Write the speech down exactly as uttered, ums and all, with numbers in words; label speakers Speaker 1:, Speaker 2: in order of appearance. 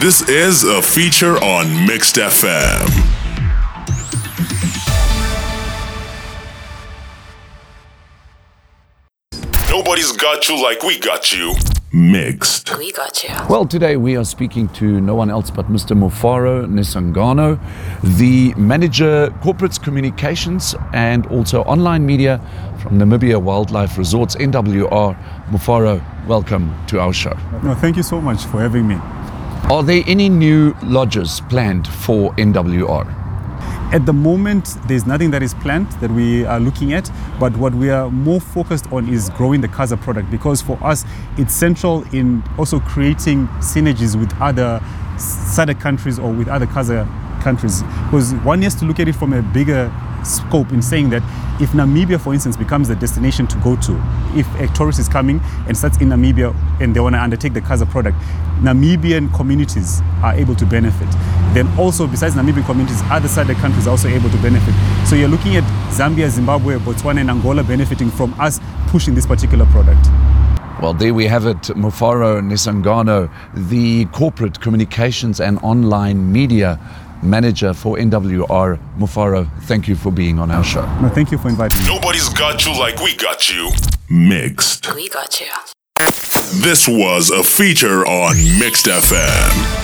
Speaker 1: This is a feature on Mixed F M. Nobody's got you like we got you. Mixed.
Speaker 2: We got you.
Speaker 3: Well, today we are speaking to no one else but Mister Mufaro Nisangano, the Manager Corporate Communications and also Online Media from Namibia Wildlife Resorts, N W R. Mufaro, welcome to our show.
Speaker 4: No, thank you so much for having me.
Speaker 3: Are there any new lodges planned for N W R?
Speaker 4: At the moment, there's nothing that is planned that we are looking at, but what we are more focused on is growing the Kasa product, because for us, it's central in also creating synergies with other S A D C countries or with other Kasa countries. Because one has to look at it from a bigger scope in saying that if Namibia, for instance, becomes the destination to go to, if a tourist is coming and starts in Namibia and they want to undertake the Kasa product, Namibian communities are able to benefit. Then also, besides Namibian communities, other S A D C countries are also able to benefit. So you're looking at Zambia, Zimbabwe, Botswana, and Angola benefiting from us pushing this particular product.
Speaker 3: Well, there we have it, Mufaro Nisangano, the Corporate Communications and Online Media Manager for N W R. Mufaro, thank you for being on our show.
Speaker 4: No, thank you for inviting me.
Speaker 1: Nobody's got you like we got you. Mixed.
Speaker 2: We got you.
Speaker 1: This was a feature on Mixed F M.